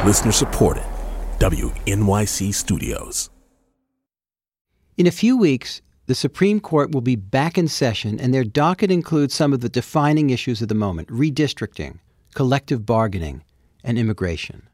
Listener supported. WNYC Studios. In a few weeks, the Supreme Court will be back in session, and their docket includes some of the defining issues of the moment: redistricting, collective bargaining, and immigration.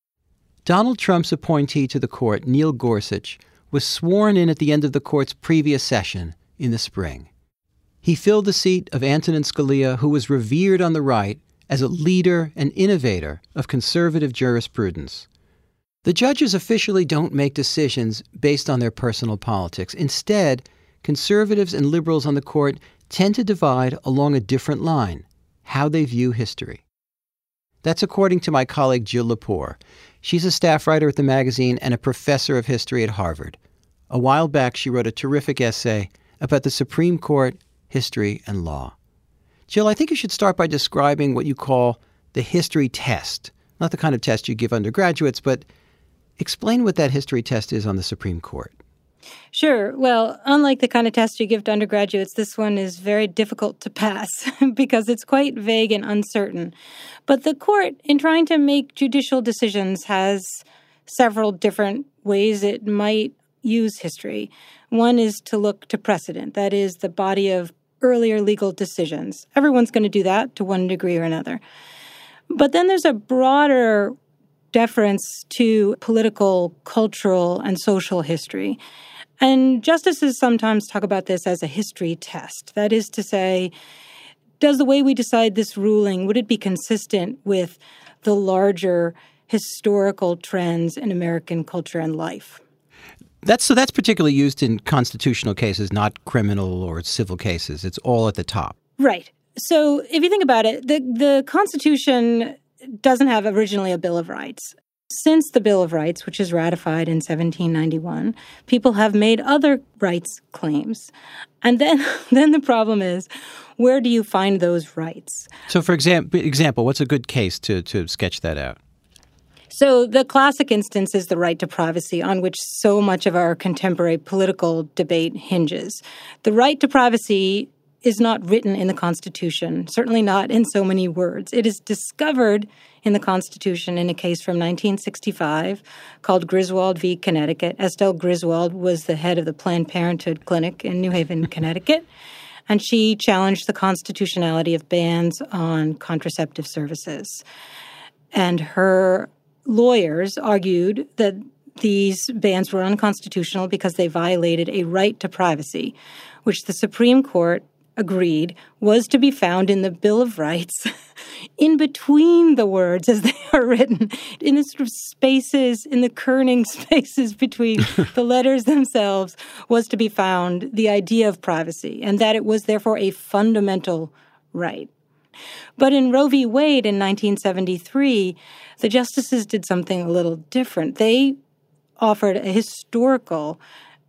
Donald Trump's appointee to the court, Neil Gorsuch, was sworn in at the end of the court's previous session in the spring. He filled the seat of Antonin Scalia, who was revered on the right as a leader and innovator of conservative jurisprudence. The judges officially don't make decisions based on their personal politics. Instead, conservatives and liberals on the court tend to divide along a different line: how they view history. That's according to my colleague Jill Lepore. She's a staff writer at the magazine and a professor of history at Harvard. A while back, she wrote a terrific essay about the Supreme Court, history, and law. Jill, I think you should start by describing what you call the history test. Not the kind of test you give undergraduates, but explain what that history test is on the Supreme Court. Sure. Well, unlike the kind of test you give to undergraduates, this one is very difficult to pass because it's quite vague and uncertain. But the court, in trying to make judicial decisions, has several different ways it might use history. One is to look to precedent, that is, the body of earlier legal decisions. Everyone's going to do that to one degree or another. But then there's a broader deference to political, cultural, and social history. And justices sometimes talk about this as a history test. That is to say, does the way we decide this ruling, would it be consistent with the larger historical trends in American culture and life? That's particularly used in constitutional cases, not criminal or civil cases. It's all at the top. Right. So if you think about it, the Constitution doesn't have originally a Bill of Rights. Since the Bill of Rights, which is ratified in 1791, people have made other rights claims. And then the problem is, where do you find those rights? So, for example, what's a good case to sketch that out? So the classic instance is the right to privacy, on which so much of our contemporary political debate hinges. The right to privacy is not written in the Constitution, certainly not in so many words. It is discovered in the Constitution in a case from 1965 called Griswold v. Connecticut. Estelle Griswold was the head of the Planned Parenthood Clinic in New Haven, Connecticut, and she challenged the constitutionality of bans on contraceptive services. And her lawyers argued that these bans were unconstitutional because they violated a right to privacy, which the Supreme Court agreed was to be found in the Bill of Rights in between the words as they are written, in the sort of spaces, in the kerning spaces between the letters themselves, was to be found the idea of privacy, and that it was therefore a fundamental right. But in Roe v. Wade in 1973, the justices did something a little different. They offered a historical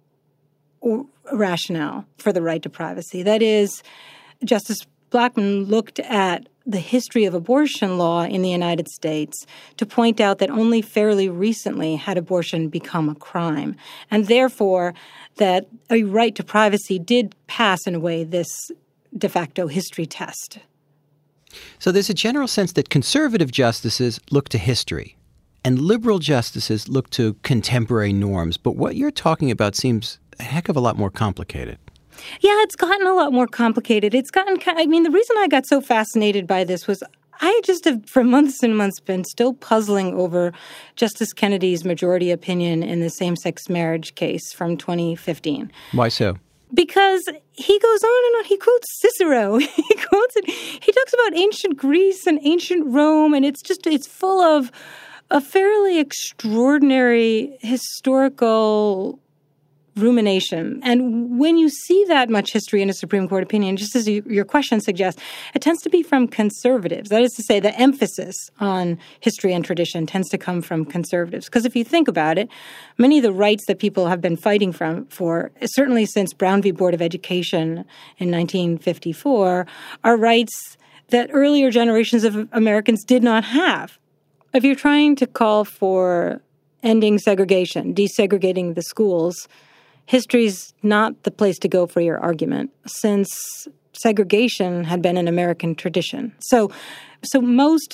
rationale for the right to privacy. That is, Justice Blackmun looked at the history of abortion law in the United States to point out that only fairly recently had abortion become a crime, and therefore that a right to privacy did pass, in a way, this de facto history test. So there's a general sense that conservative justices look to history and liberal justices look to contemporary norms. But what you're talking about seems a heck of a lot more complicated. Yeah, it's gotten a lot more complicated. The reason I got so fascinated by this was I just have, for months and months, been still puzzling over Justice Kennedy's majority opinion in the same-sex marriage case from 2015. Why so? Because he goes on and on. He quotes Cicero. He talks about ancient Greece and ancient Rome, and it's full of a fairly extraordinary historical rumination. And when you see that much history in a Supreme Court opinion, just as your question suggests, it tends to be from conservatives. That is to say, the emphasis on history and tradition tends to come from conservatives. Because if you think about it, many of the rights that people have been fighting for, certainly since Brown v. Board of Education in 1954, are rights that earlier generations of Americans did not have. If you're trying to call for ending segregation, desegregating the schools, history's not the place to go for your argument, since segregation had been an American tradition. So most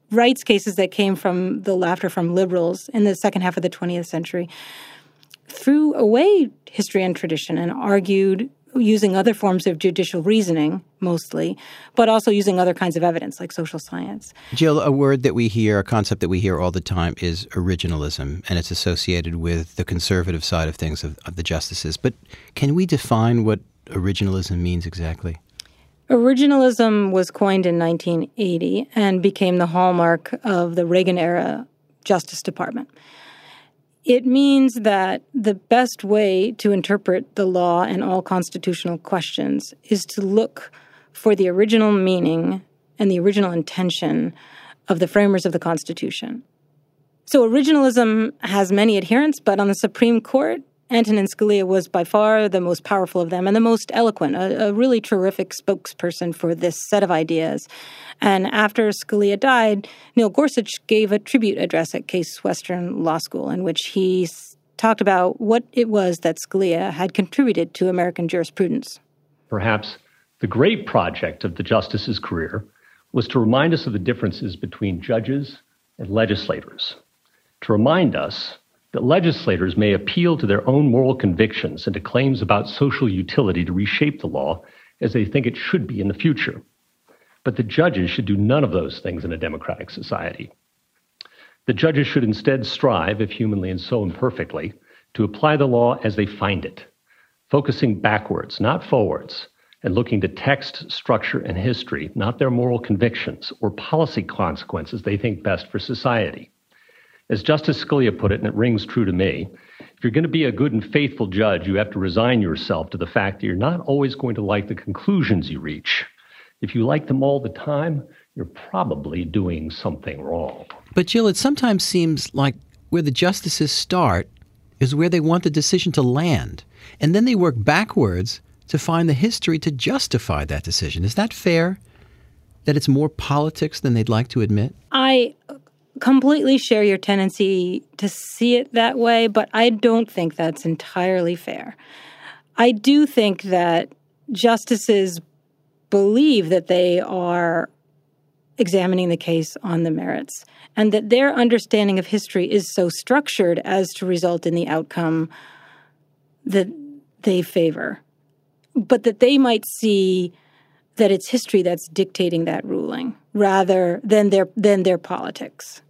rights cases that came from the laughter from liberals in the second half of the 20th century threw away history and tradition and argued using other forms of judicial reasoning, mostly, but also using other kinds of evidence like social science. Jill, a word that we hear, a concept that we hear all the time is originalism, and it's associated with the conservative side of things of the justices. But can we define what originalism means exactly? Originalism was coined in 1980 and became the hallmark of the Reagan-era Justice Department. It means that the best way to interpret the law and all constitutional questions is to look for the original meaning and the original intention of the framers of the Constitution. So originalism has many adherents, but on the Supreme Court, Antonin Scalia was by far the most powerful of them and the most eloquent, a really terrific spokesperson for this set of ideas. And after Scalia died, Neil Gorsuch gave a tribute address at Case Western Law School in which he talked about what it was that Scalia had contributed to American jurisprudence. Perhaps the great project of the justice's career was to remind us of the differences between judges and legislators, to remind us that legislators may appeal to their own moral convictions and to claims about social utility to reshape the law as they think it should be in the future. But the judges should do none of those things in a democratic society. The judges should instead strive, if humanly and so imperfectly, to apply the law as they find it, focusing backwards, not forwards, and looking to text, structure, and history, not their moral convictions or policy consequences they think best for society. As Justice Scalia put it, and it rings true to me, if you're going to be a good and faithful judge, you have to resign yourself to the fact that you're not always going to like the conclusions you reach. If you like them all the time, you're probably doing something wrong. But Jill, it sometimes seems like where the justices start is where they want the decision to land. And then they work backwards to find the history to justify that decision. Is that fair? That it's more politics than they'd like to admit? I completely share your tendency to see it that way, but I don't think that's entirely fair. I do think that justices believe that they are examining the case on the merits and that their understanding of history is so structured as to result in the outcome that they favor, but that they might see that it's history that's dictating that ruling rather than their politics.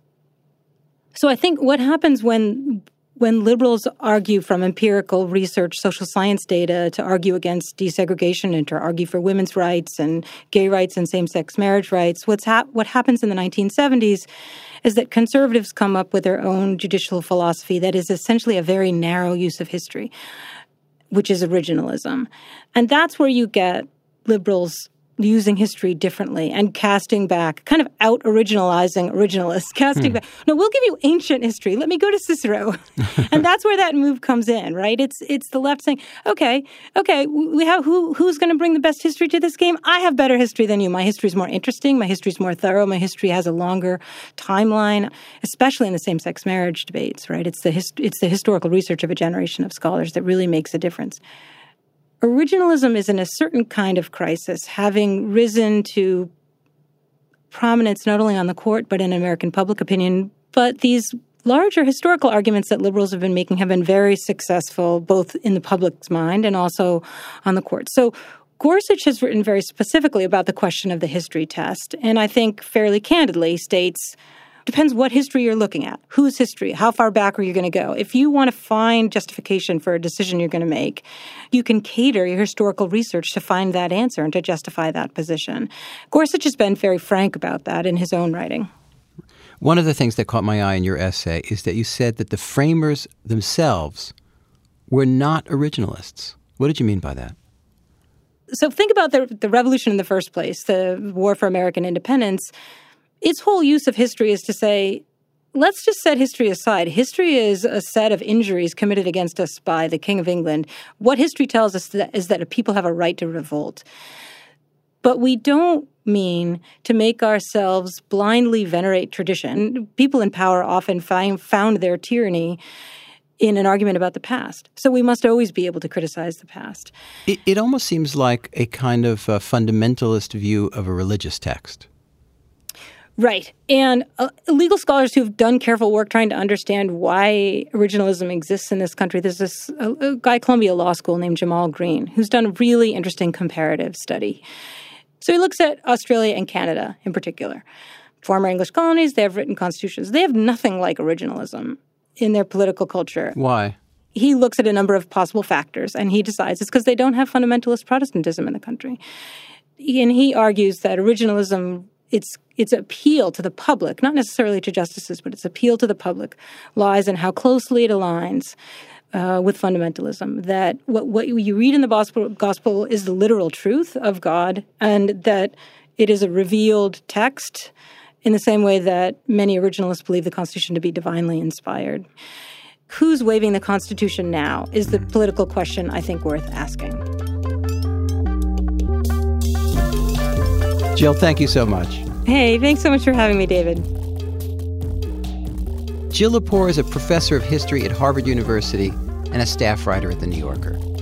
So I think what happens when liberals argue from empirical research, social science data, to argue against desegregation and to argue for women's rights and gay rights and same-sex marriage rights, what happens in the 1970s is that conservatives come up with their own judicial philosophy that is essentially a very narrow use of history, which is originalism. And that's where you get liberals using history differently and casting back, kind of out-originalizing originalists, casting back. No, we'll give you ancient history. Let me go to Cicero. And that's where that move comes in, right? It's the left saying, okay, we have who's going to bring the best history to this game? I have better history than you. My history is more interesting. My history is more thorough. My history has a longer timeline, especially in the same-sex marriage debates, right? It's the historical research of a generation of scholars that really makes a difference. Originalism is in a certain kind of crisis, having risen to prominence not only on the court but in American public opinion. But these larger historical arguments that liberals have been making have been very successful, both in the public's mind and also on the court. So Gorsuch has written very specifically about the question of the history test, and I think fairly candidly states, depends what history you're looking at. Whose history? How far back are you going to go? If you want to find justification for a decision you're going to make, you can cater your historical research to find that answer and to justify that position. Gorsuch has been very frank about that in his own writing. One of the things that caught my eye in your essay is that you said that the framers themselves were not originalists. What did you mean by that? So think about the revolution in the first place, the war for American independence. Its whole use of history is to say, let's just set history aside. History is a set of injuries committed against us by the King of England. What history tells us is that people have a right to revolt. But we don't mean to make ourselves blindly venerate tradition. People in power often found their tyranny in an argument about the past. So we must always be able to criticize the past. It almost seems like a kind of fundamentalist view of a religious text. Right. And legal scholars who've done careful work trying to understand why originalism exists in this country. There's a guy at Columbia Law School named Jamal Green who's done a really interesting comparative study. So he looks at Australia and Canada in particular. Former English colonies, they have written constitutions. They have nothing like originalism in their political culture. Why? He looks at a number of possible factors, and he decides it's because they don't have fundamentalist Protestantism in the country. And he argues that originalism, its appeal to the public, not necessarily to justices, but its appeal to the public, lies in how closely it aligns with fundamentalism, that what you read in the gospel is the literal truth of God, and that it is a revealed text in the same way that many originalists believe the Constitution to be divinely inspired. Who's waiving the Constitution now is the political question I think worth asking. Jill, thank you so much. Hey, thanks so much for having me, David. Jill Lepore is a professor of history at Harvard University and a staff writer at The New Yorker.